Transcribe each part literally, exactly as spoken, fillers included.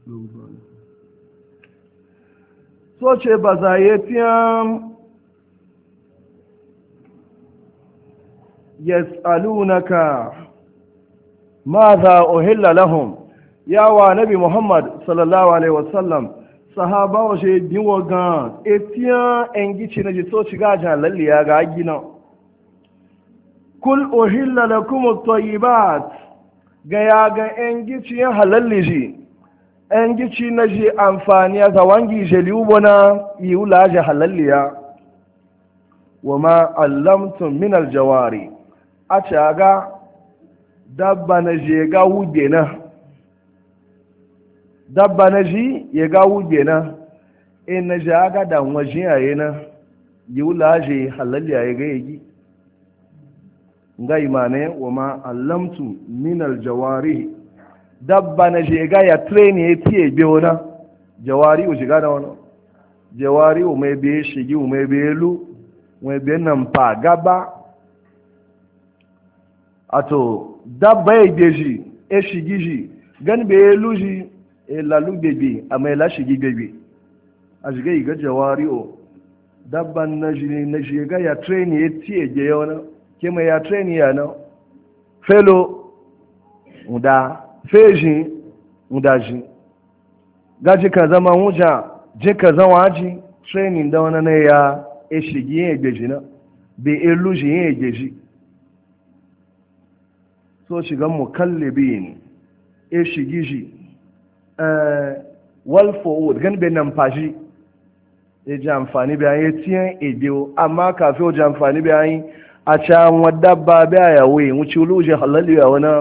so ce ba za yi fiyan yas'alunaka ma za uhilla lahum yawa nabi muhammad sallallahu alaihi wasallam sahaba wa shi biwa gan etiyan engici na ji so shiga jan lalliya ga gina kul uhilla lakum at-tayyibat ga ya ga engici ya halalli ji engici na ji amfani ya zawangi jeli ubona yiula ja halalliya wa ma allamtum min al-jawari a caga dabba na je ga wuge na dabba na ji ya ga wuge na in na ji aga da waje yayi na yi wula je halalli yayi ga yi ga imane wa ma allamtu min aljawari dabba na je ga ya train ya tiye biyo na jawari o shiga da wani jawari o mai biye shigi o mai biye lu mai biye nan pa gaba ato dabba ya geji e shigi ji gan be luji e lalu bebe a mai la shigi bebe a shiga iga jawari o dabban na ji na shiga ya train ya tiye ge yana ke mai ya train ya na felo muda feji muda ji gaji ka zama wuja je ka zama ji training da wani na ya e shigi ya geji na be e luji ya geji so shiga mukallibin e shigi ji wal forward gan be nan fashi e ji amfani bayan ya tiyan ebiyo amma kafin wajen amfani bayan a can wadda ba biya ya wuyi wuce luje halalli ya wani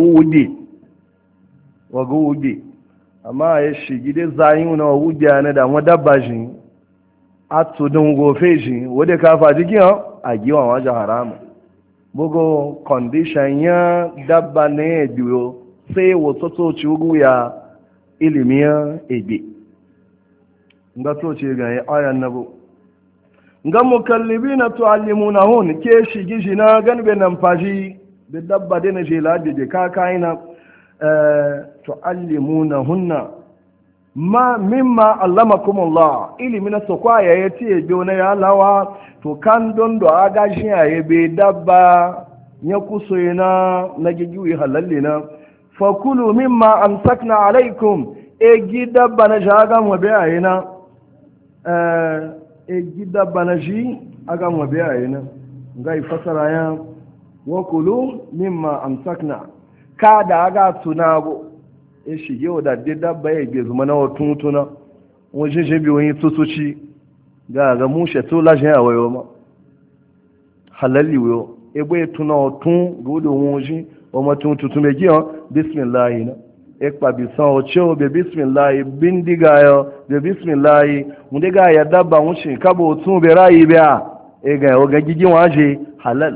wagu wuge amma ya shigi dai zayin na wuge na da wadda ba shi a tudun gofe shi wadda kafa jikin a giwan wajen haramu bugu condition ya dabba na ya biyo sai wasu toci ugu ya ilimiyan ebe nga toci ga ya ayan nabo nga mukallibina tuallimunahun ke shigi shi na ganbe nan fashi da dabba da na jela da ka kaina eh tuallimunahunna ma mimma allamakumullah ilimina sokwa ya yati ebe na ya lawa to kan don do aga shi ya be dabba ya kuso na na gigiwi halalle na fakulu mimma amsakna alaikum e gida bana jaga mu be ayina eh e gida bana ji aga mu be ayina ngai fasara ya wakulu mimma amsakna ka da aga tunago e shige oda de dabba ya ge zuma na otuntuna wajin je bi wani tutuci ga ga mushe to la jen awayo ma halalli wo e boye tuna otun godo wonji o ma tun tutu meji on bismillah na e pa bi san o che o be bismillah bindiga yo be bismillah munde ga ya dabba wunshi kabo otun be rayi be a e ga o ga gigi waje halal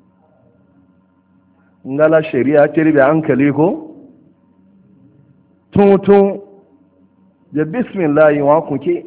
ngala sharia tiri be hankali ko tun tun be bismillah wa kunke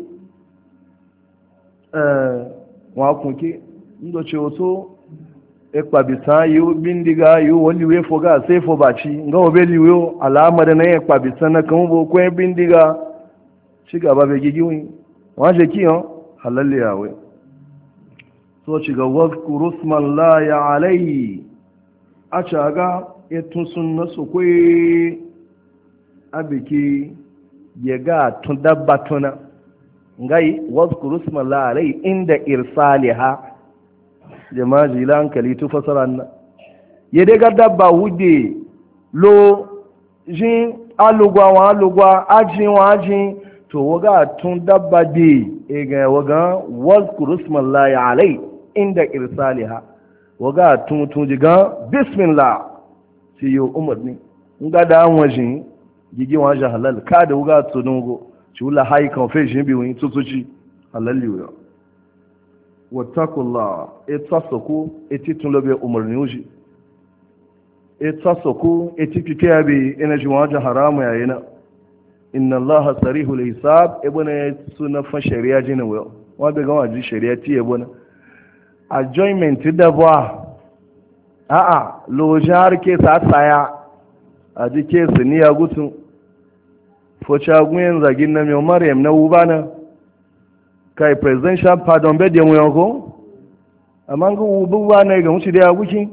eh wa kunke ndo che oto ekpa bisan yi bindiga yi wani we foga sai fo baci nga obe liwe alama da na ekpa bisan na kan bo ko bindiga ci gaba be gigi wi wa je kiyo halalle yawe so ci ga wazkuru smallahi alayhi a caga etun sunna so kwe abiki yega tun dabba tuna ngai wazkuru smallahi alayhi inda irsaliha jama'a jila hankali tu fasara na ya daga dabba wude lo jin alugwa wa alugwa ajin wa ajin to waga tun dabba de e ga waga wazkuru smallahi alai inda irsaliha waga tun tun jiga bismillah ci yo umarni nga da an wajin gigi wa halal ka da waga tunungo ci wala hay kan fe jin bi wani tutuci halal yo watakullah ita soko eti tun lobe umarni uji ita soko eti kike yabe ina ji wajen haramu yayina inna Allah sarihu hisab ibuna suna fa shari'a jina wa wa be ga waji shari'a ti ibuna adjournment da ba a a lo jar ke sa saya a dike su ni ya gutun focha gwen zagin na mi Maryam na ubana kai presidential pardon be de mu ko amma ga ubu ba na ga muci da ya guki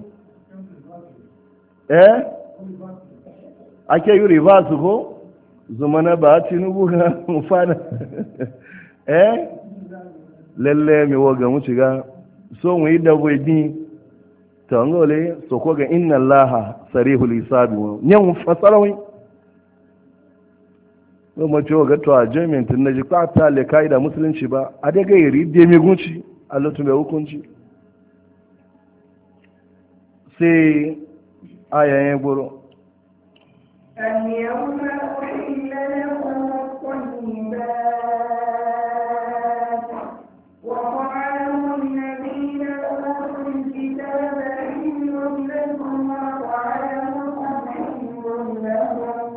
eh ake yi reverse ko zumana ba tinubu ga mu fana eh lalle mi woga muci ga so mu yi da boy din to ngole so ko ga inna allaha sarihul hisabi nyan fasarawi no mo jo ga to agreement na ji kwata le kaida musulunci ba a daga yiri de mi gunci Allah tun bai hukunci sai ayayen guru اليوم أحل لكم الطيبات وطعام الذين أوتوا الكتاب حل لكم وطعامكم حل لهم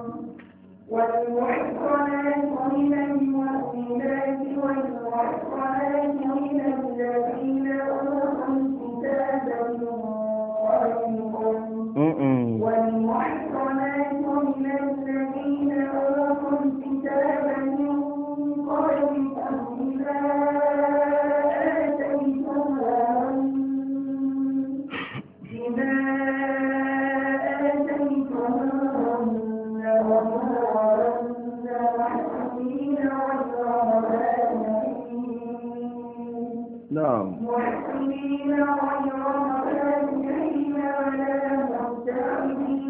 والمحصنات من المؤمنات والمحصنات من الذين أوتوا الكتاب من قبلكم والمحصنات من الذين أوتوا الكتاب من قبلكم إذا آتيتموهن إذا آتيتموهن أجورهن محسنين غير مسافحين نعم محسنين غير مسافحين ولا متخذي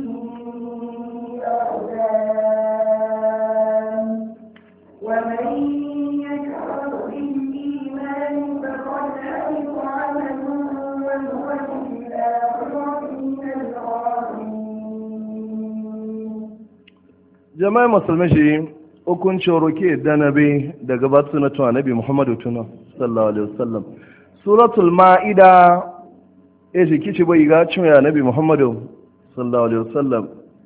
أخدان ومن يكفر بالإيمان فقد حبط عمله وهو في الآخرة من الخاسرين. jama'a musulmi shi hukuncin roke da nabi daga batu na tuwa nabi muhammadu tuna sallallahu alaihi wasallam suratul ma'ida ya shi kici bai ga cin ya nabi muhammadu sallallahu alaihi wasallam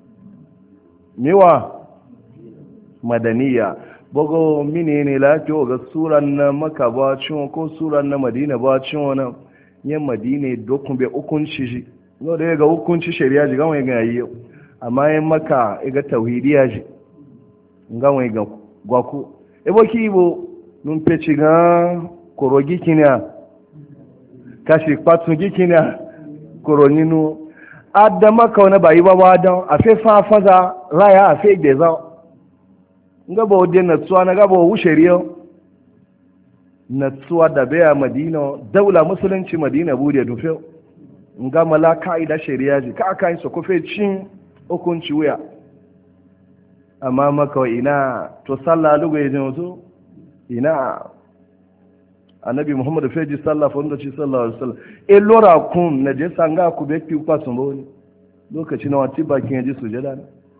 miwa madaniya bogo mini ne la ke ga suran na maka ba cin ko suran na madina ba cin wannan yan madina dokun be hukunci shi no da ga hukunci shari'a ji ga wani ga yi amma yan maka ga tauhidiya ji ga wani ga gwaku ebo kibo nun peci ga korogi kinya kashi patun gikinya koroninu adama ka wani bayi ba wadan a fe fafaza raya a fe geza nga ba wadda natsuwa na gaba wa shari'a natsuwa da baya madina daula musulunci madina bude dufe nga mala ka'ida shari'a ji ka aka yi su kufe cin hukunci wuya amma maka ina to sallah lugu ya jin wato ina annabi muhammadu feji sallah fanda ci sallallahu alaihi wasallam e lora kun na je sanga ku be ki kwa sun boni lokaci na wati bakin yaji sujada ne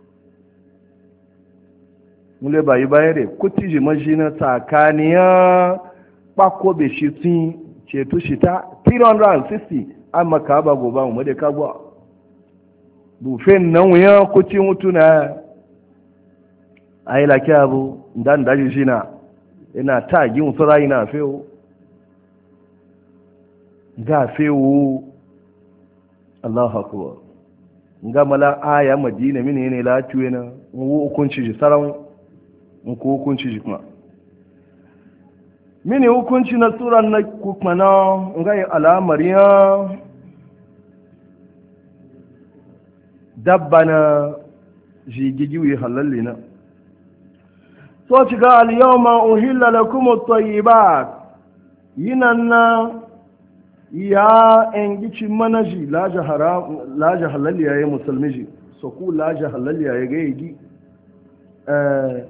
mule bayi bayare kuti ji majina tsakaniya pako be shi tin ce to shi ta three hundred sixty amma ka ba goba mu da ka gwa bu fen nan wuya kuti mutuna ai la kyabu dan daji shina ina ta gi musara ina feo ga fewu Allahu akbar ga mala aya madina mini ne la tuwe na mu hukunci ji sarawi mu ko hukunci ji kuma mini hukunci na suran na kuma na ga alamar ya dabbana jigigiwi halalli na so ci ga al-yawma uhilla lakum at-tayyibat yinan na ya en gici manaji laja haram laja halalli yayi musulmi ji so ku laja halalli yayi ga yi eh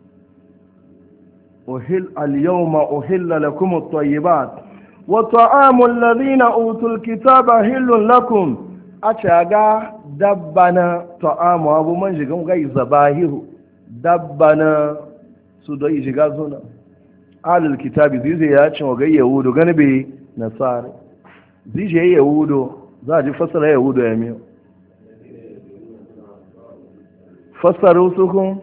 uhil al-yawma uhilla lakum at-tayyibat wa ta'amu alladhina utul kitaba hillun lakum achaga dabbana ta'amu abu man jigan ga zabahiru dabbana su da shiga zona alul kitabi zai ya cin ga yahudu gani be nasara zai yahudu za a ji fasara yahudu ya miyo fasara su kun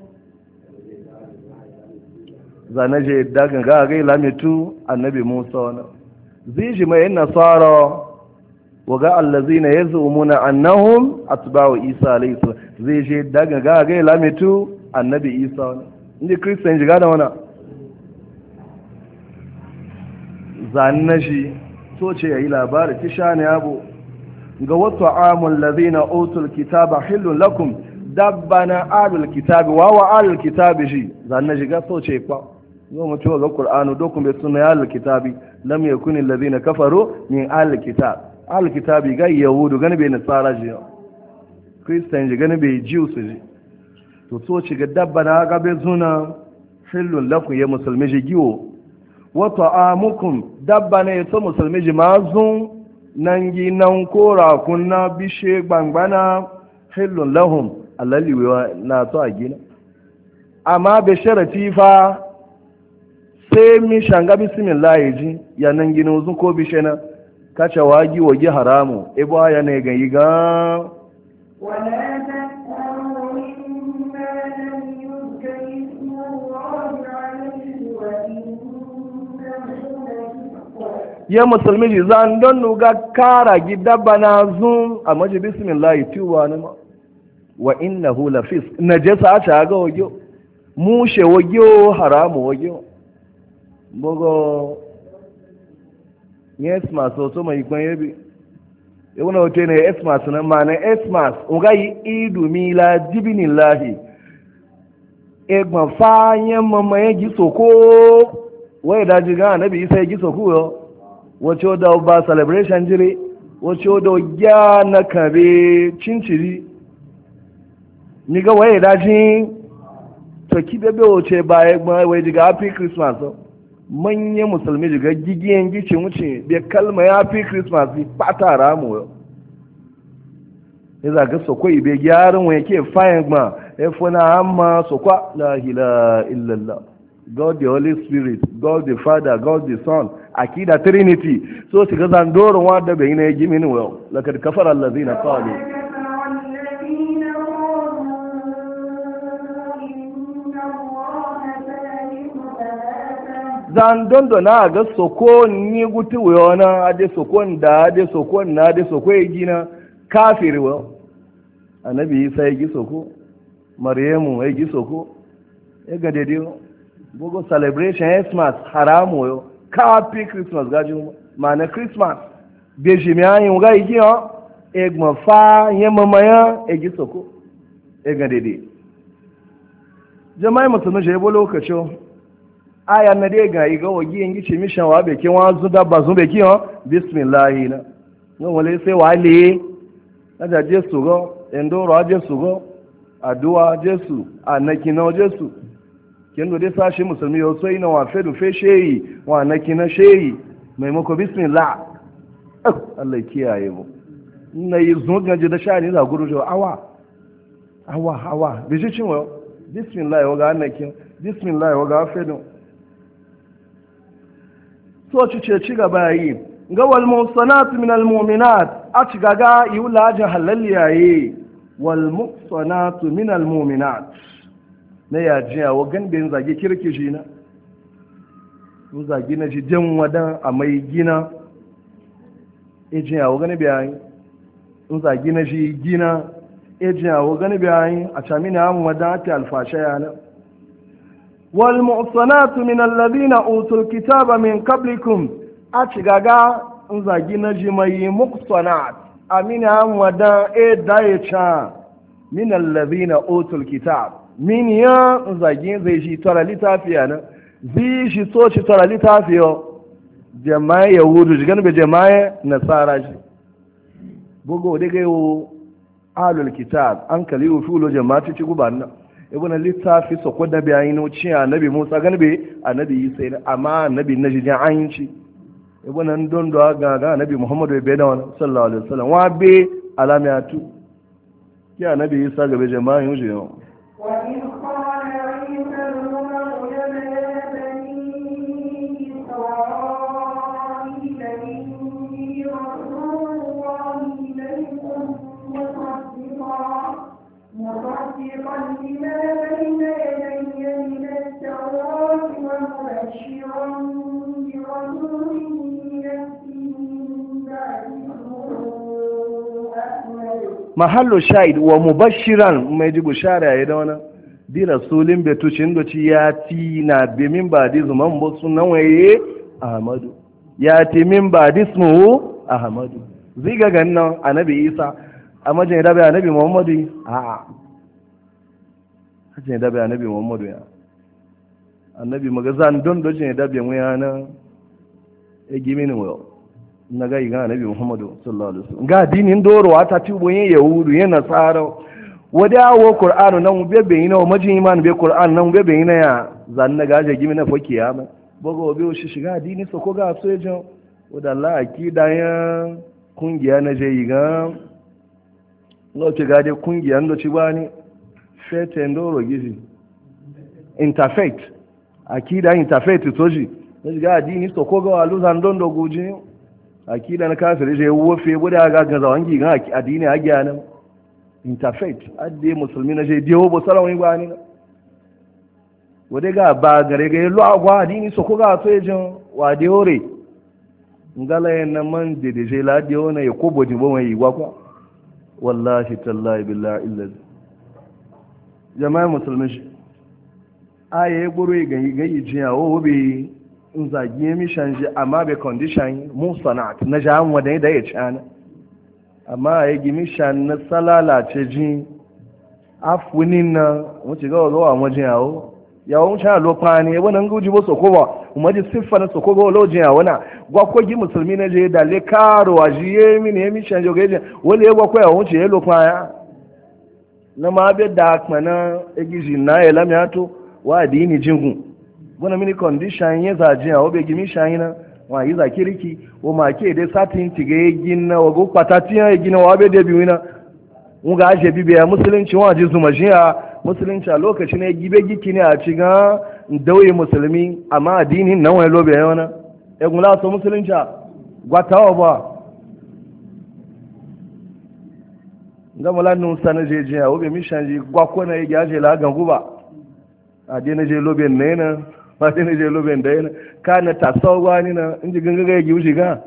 zane je daga ga ga lamitu annabi musa wani zai ji mai nasara waga allazina yazumuna annahum atba'u isa alayhi salam zai je daga ga ga lamitu annabi isa wani inda kristiyan jiga da wana zanna shi so ce yayi labari ki sha ne abu ga wato amul ladina utul kitaba hillun lakum dabbana alul kitabi wa wa alul kitabi shi zanna jiga so ce kwa yau mutuwa ga qur'anu dokun be sunna alul kitabi lam yakun alladhina kafaru min alul kitab alul kitabi ga yahudu gani be nasara ji kristiyan ji gani be jiu su ji to so ci ga dabbana ga be zuna hillun lakum ya musulmi ji giwo wa ta'amukum dabbana ya so musulmi ji mazun nan gi nan kora kunna bishe gbangbana hillun lahum alali na to a gina amma be sharati fa sai mi shanga bismillah ji ya nan gina uzun ko bishe na kacha wagi wagi haramu ebo ya ne ga yiga ولا تأكلوا مما لم يذكر اسم الله عليه وإنه لفسق. ya musulmi ji zan don nuga kara gida bana zun a maji bismillah tiwa ne ma wa innahu lafis najasa ta ga wagyo mushe wagyo haramu wagyo bogo yes ma so to mai kwan yabi yau na hoto ne esmas na mana esmas nga yi idu mila dibinillahi egba fanyen mamaye gisoko wai da jiga nabi isa gisoko yo wace da ba celebration jire wace da gya na kare cinciri ni ga wai da ji to ki bebe wace ba egba wai jiga happy christmas manyan musulmi daga gigiyen gice wuce bai kalma ya fi christmas fata ramu yau ya zaga sokwai bai gyaran wa yake fayin ma ya funa amma sokwa la ila illallah god the holy spirit god the father god the son akida trinity so shiga zandoron wadda bai na ya gimi ni yau lakad kafar allazina qalu zan dondo na ga soko ni guti wona ade soko da ade soko na ade soko yi gina kafiri wa annabi isa yi soko maryamu yi soko e ga dede bogo celebration Christmas haramu yo kafi Christmas gaji ma na Christmas be jimi ayin ga yi yo e gmo fa yemma maya e gi soko e ga dede jama'i mutunu je bo lokacin aya na dai ga iga wagi yin gice mishan wa be kin wazu da bazun be kin bismillah na no wale sai wale ada jesu go endoro jesu go addu'a jesu anaki na jesu kin do dai sashi musulmi yo sai na wa fedu fe sheyi wa anaki na sheyi maimako bismillah Allah kiyaye mu na yi zunga ji da shani za guru jo awa awa awa bi ji cin wa bismillah wa ga anaki bismillah wa ga fedu so ci ce ci gaba yi ga wal muhsanat min al mu'minat a ci gaga yi lajin halalliyaye wal muhsanat min al mu'minat na ya jiya wa ganbin zage kirki shi na mu zage na ji jan wadan a mai gina e jiya wa gani bayani mu zage na ji gina e jiya wa gani bayani a camina an wadan ta alfasha yana والمحصنات من الذين أوتوا الكتاب من قبلكم أتشغاغا نزاجي نجمي محصنات أمين أم ودا إيه دايتشا من الذين أوتوا الكتاب من يا نزاجي زيشي ترى لتافيانا زيشي توشي ترى لتافيو جماعة يهود جغن بجماعة نصارى بوغو ديگيو آل الكتاب أنكلي وفولو جماعة تشغبانا ibn littafi so ko da bayin wuci annabi Musa ganbe annabi Isa ne amma annabi najin ayinci ibn nan don do ga ga annabi Muhammadu bai da wannan sallallahu alaihi wasallam wa be alamatu ki annabi Isa ga be jama'in wuce yo wa in qala Isa ibn Maryam ya bani Israila inni rasulullahi ilaykum musaddiqan مصدقا لما بين يدي من التوراة ومبشرا برسول يأتي من بعد اسمه أحمد محل الشاهد ومبشرا ما يجي بشارة يا دونا bi rasulin betucin doci ya ti na bi min ba di zuman bo sunan waye ahmadu ya ti min ba di ismuhu ahmadu ziga gannan annabi isa amma jin da bai annabi muhammadu a a jin da bai annabi muhammadu ya annabi magazan don dojin da bai mu yana e gimini wo na ga iga annabi muhammadu sallallahu alaihi wasallam ga dinin dorowa ta tubo yin yahudu yin nasara wadawo qur'anu nan bebe ina o majin iman be qur'an nan bebe ina ya zan na gaje gimi na foki ya ma bogo be o shi shiga dini so ko ga so ejo wada Allah akida ya kungiya na je yiga no ce ga de kungiya ndo ci bani fete ndoro gizi interfaith akida interfaith toji ne ga dini so ko ga alu zan dondo guji akida na kafiri je wofe boda ga ga zawangi ga adini a gyanan interfaith adde musulmi na je dewo bo salawin gwani na wode ga ba gare ga lo agwa adini so ko ga so ejin wa de ore ngala na man de de je la de ona ya kobo di bo mai igwa kwa wallahi tallahi billahi illa jama'a musulmi shi aye gboro ga ga yijiya o be in zagi mi shanje amma be condition mu sanat na jahan wadai da ya ci ana amma ya gimi shan na salala ce ji afunin na wuce gawa gawa wajen yawo yawon sha lokpa ne wani guji ba soko ba kuma ji siffa na soko gawa lojin yawo na gwakwagi musulmi na je da le karo a ji ye mi ne mi shan jogai jen wani ya gwakwa yawon ce ya lokpa ya na ma be da akma na egiji na ya lam ya to wa dini jingu wani mini condition ya zaji yawo be gimi shan na wa yi zakiriki o ma ke dai satin tiga ya gina wa go patatiya ya gina wa be da biyu na mun ga aje bibe ya musulunci wa ji zuma shi a musulunci a lokacin ne gibe giki ne a ciga dauye musulmi amma addinin nan wani lobe ya wana e gula so musulunci gwatawa ba ga mulanu sana je je o be mishan ji gwako na ya je la gangu ba a dai na je lobe ne na ba dai na je lobe da yana kana ta sauwa ni na inji gangaga ya giwu shiga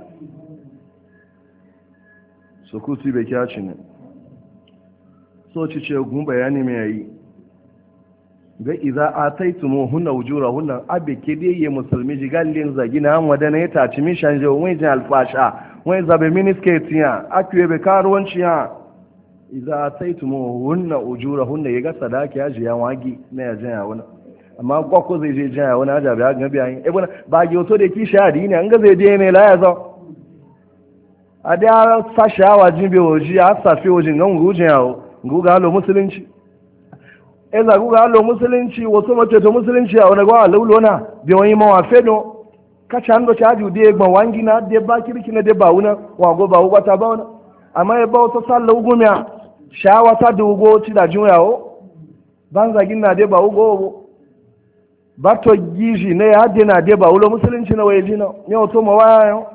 so ku su bai kyaci ne so ci ce gun bayani mai yayi ga iza ataitu hunna wujura hunna abe ke dai ye musulmi ji gallin zagi na an wadana ya taci mi shanje wai jin alfasha wai zabe minisketi ya akiwe be karuwanci ya iza ataitu hunna wujura hunna ya ga sadaki ya ji ya wagi na ya jaya wani amma kwakwo zai je jaya wani ajabi ya gabi yayin ebuna ba gi wato da kishi adini an ga zai je ne la ya zo a da sasha wa jin be oji a safi ojin gan gujin yawo guga halo musulunci e za guga halo musulunci wato mace to musulunci a wani gwa laulona be wani mawa fedo ka chando chaji de gba wangi na de ba kirki na de ba wuna wa go ba wata ba wuna amma e ba wato sallahu gumiya shawa ta dugo ci da jin yawo ban zagin na de ba ugo bato gizi ne ya dina de ba wulo musulunci na waye jina ne wato mawaya yau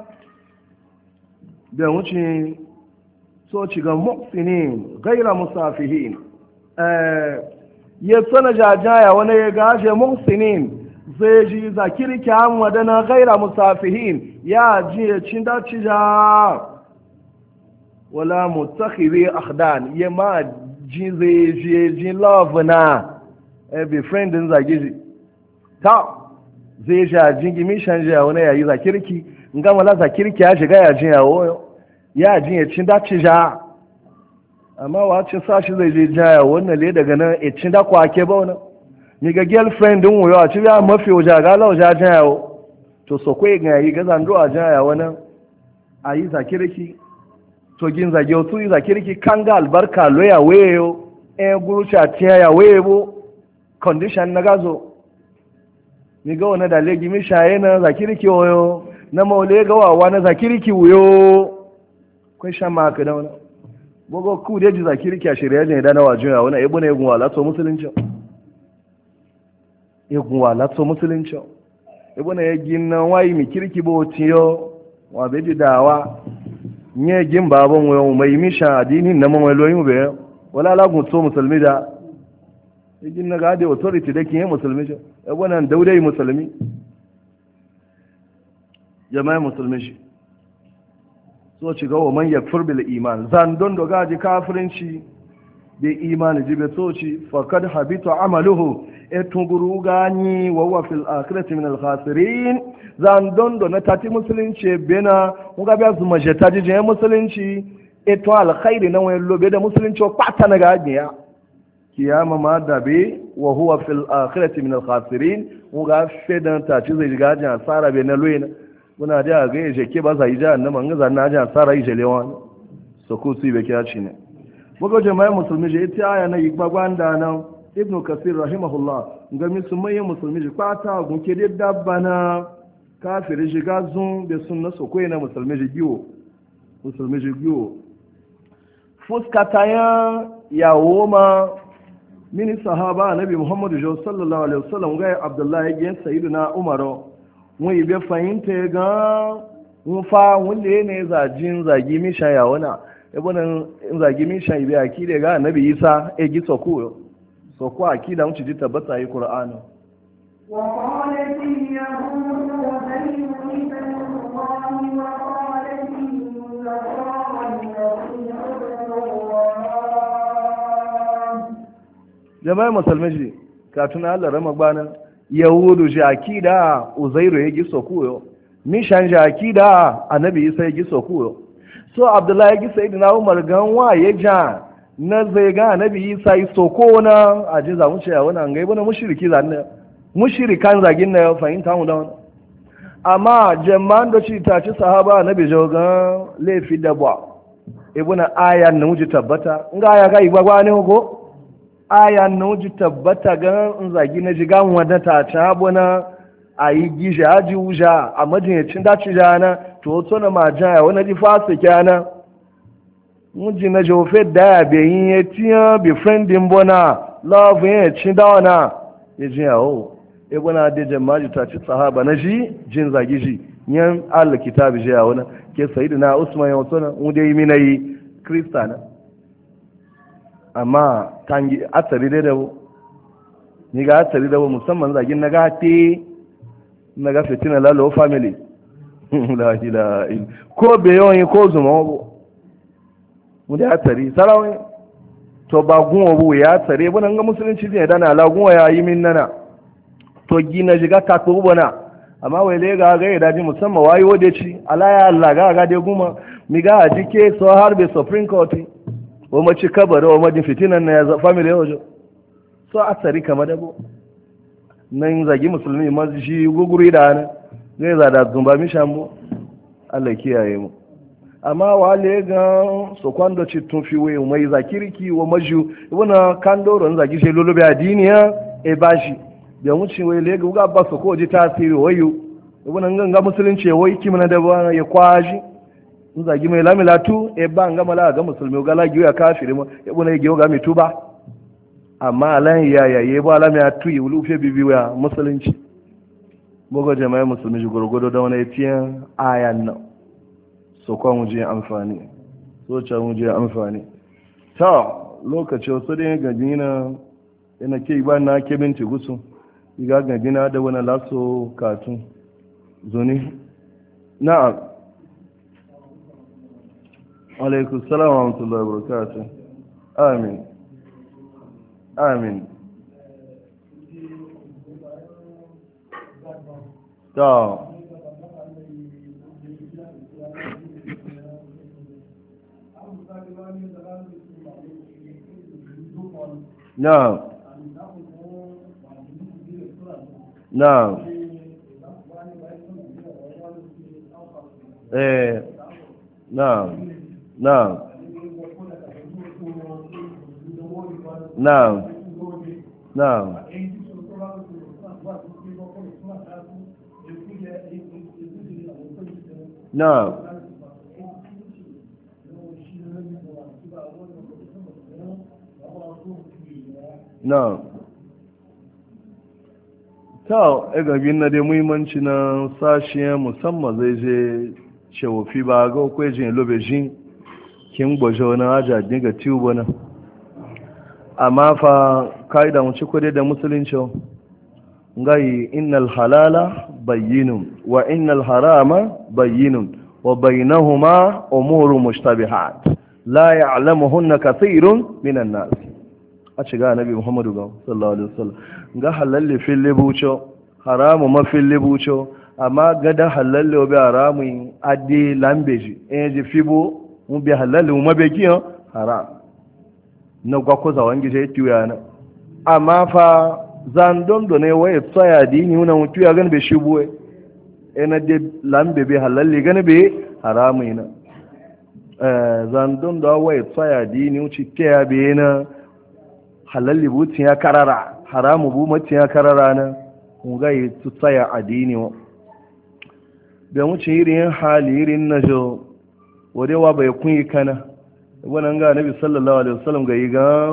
da wuce so ci ga muhsinin gaira musafihin eh ya tsana jajaya wani ya gashe muhsinin zai ji zakiri kyan wadana gaira musafihin ya ji ya cin daci ja wala mutakhiri akhdan ya ma ji zai ji ji love na eh be friendin zagiji ta zai sha jingimi shanje a wani yayi zakirki in gama la zakirki ya shiga ya jin yawo ya jin ya cin dace ja amma wace sashi zai je jaya wannan le daga nan ya cin da kwake ba wannan ni ga girlfriend din wuyo a ci ya mafi waje ga lawa ja jin yawo to so kai ga yi ga zando a jaya wannan ayi zakirki to gin zage to yi zakirki kan ga albarka loya wayo eh gurucha tiya ya webo condition na gazo ni ga wani da legi mi shaye na zakirki wayo na maule ga wawa na zakirki wuyo kai shan maka da wani gogo ku da ji zakirki a shirya ne da na wajen ya wani ebo na egun wala to musulunci egun wala to musulunci ebo na yagin na wayi mi kirki bo tiyo wa be di dawa nye gin babon wayo mai mi sha adini na mawai loyin be wala lagun to musulmi da yagin na ga da authority da kin musulmi shi wannan daudai musulmi jama'a musulmi shi so ci ga wa man yakfur bil iman zan don doga ji kafirinci bi imani jibe soci faqad habita amaluhu etunguru gani wa huwa fil akhirati min al khasirin zan dondo na tati musulunci bena muga biya su majeta jije musulunci eto alkhairi na wani lobe da musulunci wa pata na gajiya kiyama ma dabe wa huwa fil akhirati min al khasirin muga fedan tati zai gaji asara be na loyena muna da ga yaje ke ba sai ja nan man zan na ja asara yi jelewan so ko su be kiyaci ne muga jama'a musulmi je ita aya na yigba gwanda nan ibn kasir rahimahullah ga musulmai musulmi ji kwata gunke da dabba na kafiri shiga zun da sunna so koyi na musulmi ji giwo musulmi ji giwo fuskata ya yawo ma mini sahaba nabi muhammadu sallallahu alaihi wasallam ga abdullahi ya sayyidina umaru mun yi be fahimta ga mun fa wanda ne zajin zagi mi sha yawona ibn zagi mi sha ibe akide ga nabi isa e gi soko soko akida mun ci tabbata yi qur'ani وقالت اليهود وبين ابن الله وقالت النصارى المسيح ابن الله jama'a musulmi ji katun Allah rama gbana yahudu ji akida uzairu ya giso kuyo mishan ji akida annabi isa ya giso kuyo so abdullahi ya gisa idina umar gan wa ya ja na zai ga annabi isa yi soko na ajiza mun ce ya wani an gaibu na mushriki zanne mushirikan zagin na ya fahimta mu da wani amma jama'an da ci ta ci sahaba na bijogan laifi da ba ibuna ayan na wuji tabbata in ga aya ga igwagwa ne ko ayan na wuji tabbata ga in zagi na jiga wanda ta ci abuna a yi gija aji wuja a majinyacin daci jana to to na majaya wani ji fasa kyana wuji na jofe da ya bayin ya tiya bi friendin bona love ya ci dawana ya ji yawo ibuna da jama'a ta ci sahaba na ji jin zagi ji yan al kitabi ji yawo na ke sayyidina usman yawo tona mu dai mi nayi kristana amma tangi asari da dawo ni ga asari da musamman zagin na ga te na ga fitina lalo family la ilaha illa ko be yon ko zuma mu da asari sarawai to ba gunwa bu ya tsare bunan ga musulunci ne dana la gunwa ya yi min nana to gina jiga ka ko bana amma wai le ga ga ya daji musamman wayi wode ci ala ya Allah ga ga de guma mi ga ajike so har be supreme court o ma ci kabare o ma din fitinan na ya family hojo so asari kama dabo nan zagi musulmi ma shi guguri da na zai za da zumba mi shambo Allah kiyaye mu amma wale ga so kwando ci tun fi we mai zakiriki wa maju wana kandoro zagi she lolobe adiniya e bashi da muci we le ga ba so ko ji tasiri wayo wana nganga musulunci wai kimna da ba ya kwaji zagi mai lamilatu e ba ngama la ga musulmi ga la giya kafiri ma e bona ge ga mi tuba amma alan ya ya ye ba la mi atu yi ulufe bibiwa musulunci bogo jama'a musulmi gurgudo da wani tiyan ayan nan so kwa mu je amfani so ca mu je amfani ta lokaci wasu da gajina yana ke ba na ke binti gusu iga gajina da wani laso katun zuni na'am alaikum salam wa rahmatullahi wa barakatuh amin amin ta نعم نعم ايه نعم نعم نعم نعم نعم na ta egagin na da muhimmanci na sashen musamman zai je cewofi ba ga kwejin lobejin kin gbaje wani aja dinga tubo na amma fa ka'ida mu ci kwade da musulunci ngai innal halala bayyinun wa innal harama bayyinun wa bainahuma umuru mushtabihat la ya'lamuhunna kathirun minan nas a ci ga annabi muhammadu ga sallallahu alaihi wasallam ga halalle fil bucho haramu ma fil bucho amma ga da halalle obi haramu adi lambeji eh ji fibo mu bi halalle mu be kiyo haram na gwa ko za wangi je tuya na amma fa zan don do ne waye tsaya dini una mu tuya gan be shibuwe eh na de lambe be halalle gan be haramu ina eh zan don do waye tsaya dini uci tiya be na halalli butin ya karara haramu bu mutin ya karara na ga yi tsaya addini wa da mu ci irin hali irin na jo wadewa bai kun yi kana wannan ga nabi sallallahu alaihi wasallam ga yi ga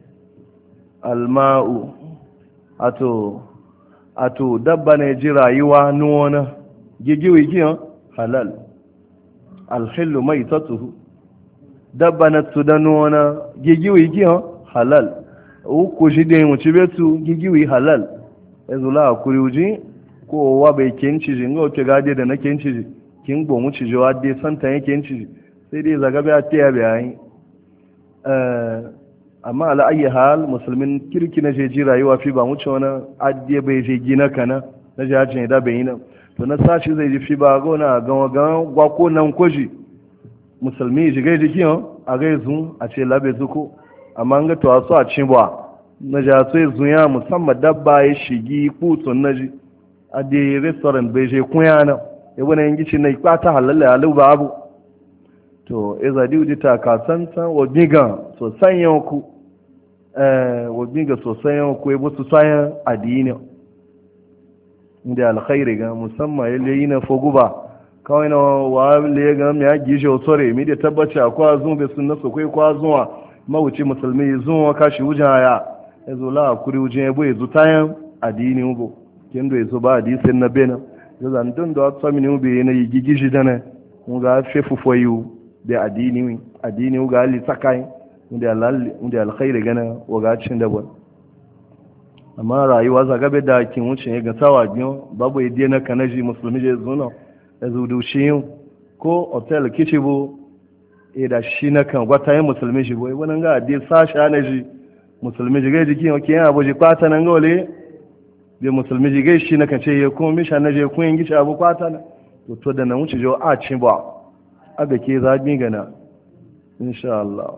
alma'u ato ato dabba ne ji rayuwa nuwana gigiwi giyan halal alhillu maitatuhu dabba na tudanuwana gigiwi giyan halal uku shi da mu ci betu gigiwi halal yanzu la kuri uji ko wa bai kenci ji ngo ke gade da na kenci ji kin go mu ci jawa dai santa yake kenci ji sai dai zaga ba ta yabe ai eh amma ala ayi hal musulmin kirki na je ji rayuwa fi ba mu ci wani adde bai je gina kana na je hajin da bai na to na sashi zai ji fi ba go na ga ga gwa ko nan koji musulmi ji ga ji kiyo a ga zu a ce labe zuko amma ga to aso a cin ba na ja sai zuya musamman dabba ya shigi kutun na ji a da restaurant bai je kunya na ya wani yin gici na ikwata halalla ya lau babu to ya zadi uji ta kasanta wabiga sosan yanku wabiga sosan yanku ya busu sayan adini inda alkhairi ga musamman ya leyi na foguba kawai na wa le ga ya gishe otore mi da tabbaci akwai zuwa bai sun nasu kai kwa zuwa mawuci musulmi zuwa kashi wujen haya ya zo la kuri wujen ya bai zutayen adini ubo kin da yazo ba hadisin na bena ya zan dun da wata mini ube na yi gigishi da na mun ga fefu foyu da adini adini ga ali sakai inda Allah inda alkhairi gana wa ga cin da bon amma rayuwa za gabe da kin wuce ga tawa biyo babu yadda na kanaji musulmi je zuna ya zo dushin ko hotel kichibu e da shi na kan gwata yin musulmi shi boye wannan ga dai sasha na ji musulmi ji gai jikin oke yana abu ji kwata nan gole bai musulmi ji gai shi na kan ce ya kuma misha na je kun yin gishi abu kwata na to to da na wuce jo a cin ba aga ke zabi gana insha Allah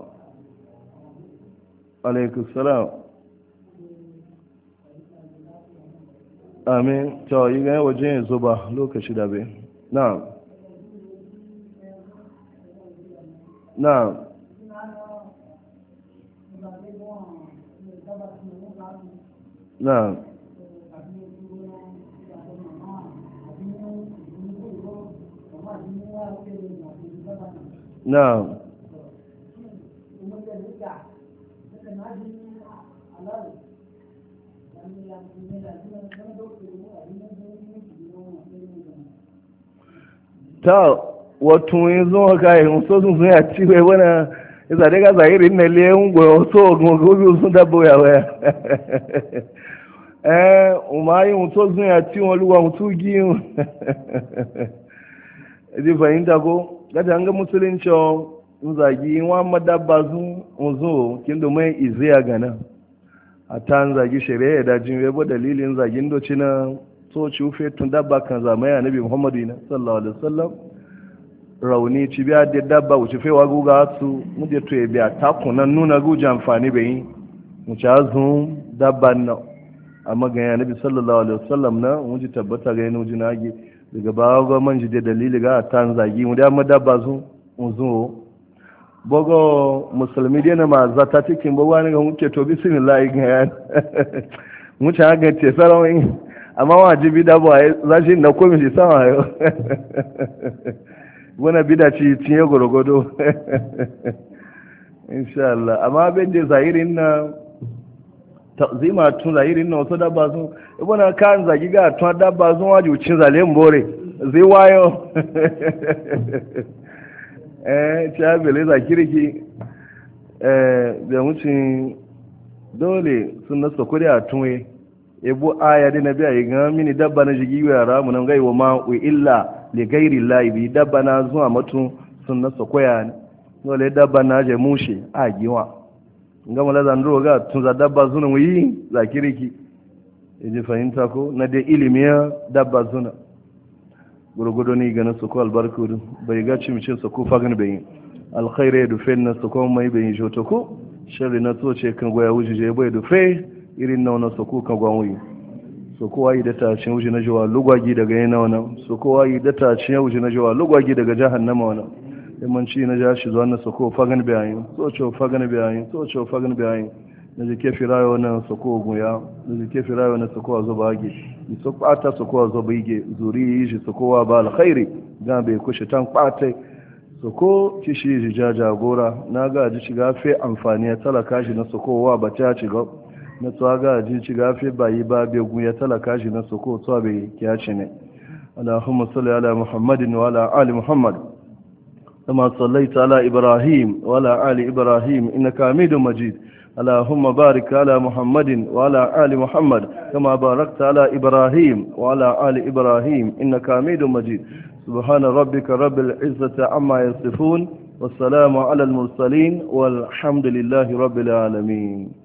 alaikum salam amin to yi ga waje ya zo ba lokaci da bai na'am na'am na'am na'am ta wato yanzu haka yi so sun sun ya ci wai wani isa daga zahirin na liyan gwa so gogobi sun dabo ya waya eh umayi mutu sun ya ci wani luwa mutu giyu ji fahimta ko gada an ga musulunci in zagi wa madabba sun uzo kin domin iziya gana a ta zagi shari'a da jin yabo dalilin zagin doci na soci ufe tun dabba kan zamaya nabi muhammadu na sallallahu alaihi wasallam rauni ci biya da dabba wuce fewa guga su muje to ya biya takunan nuna guja amfani bai yi wuce azun dabban na amma ga ya nabi sallallahu alaihi wasallam na muje tabbata ga yana wuce nage daga bawa ga man ji da dalili ga ta zagi mu da amma dabba sun uzo bogo musulmi dai na ma zata cikin bogo ne ga muke to bismillah ga ya muce ga ce sarawin amma wajibi da ba za shi na komi shi sama yau wani bida ci cinye gwargwado insha Allah amma abin da zahirin na zima tun zahirin na wasu dabba sun ibuna kan zagi ga tun dabba sun waje cin zalen bore zai wayo eh ci abele zakirki eh da mucin dole sun nasa kuri a tunwe ebo aya de nabi ayi ga mini dabba na jigi wa ramu nan gai wa ma wa illa li ghairi llahi bi dabba na zuwa matu sunna sokoya ne dole dabba na je mushi a giwa gama la zanduro ga tun za dabba zuna wuyi za kiriki yaji fahimta ko na da ilimiya dabba zuna gurgudu ni ganin su ko albarkudu bai ga cimcin su ko fagan bai alkhairi da fen na su ko mai bai joto ko sharri na so ce kan goya wuji je bai da fe irin na wannan su ko kan gwan wuyi su ko wayi da ta cin wuji na jawa lugwagi daga yana wannan su ko wayi da ta cin wuji na jawa lugwagi daga jahannama wannan yamanci na ja shi zuwa na su ko fagan bai so ce fagan bai so ce fagan bai na jike firayo na su ko guya na jike firayo na su ko zo bage su kwata su ko zo bige zuri yi shi su ko wa ba alkhairi ga bai kushe tan kwata su ko kishi ji jagora na ga ji shiga fe amfani ya talaka shi na su ko wa ba ta ci ga na tsawa ga ji shiga fe bayi ba bai guya talaka shi na su ko tsawa bai kiyaci ne Allahumma salli ala Muhammadin wa ala ali Muhammad kama sallaita ala Ibrahim wa ala ali Ibrahim innaka Hamidum Majid اللهم بارك على محمد وعلى آل محمد كما باركت على إبراهيم وعلى آل إبراهيم إنك حميد مجيد سبحان ربك رب العزة عما يصفون والسلام على المرسلين والحمد لله رب العالمين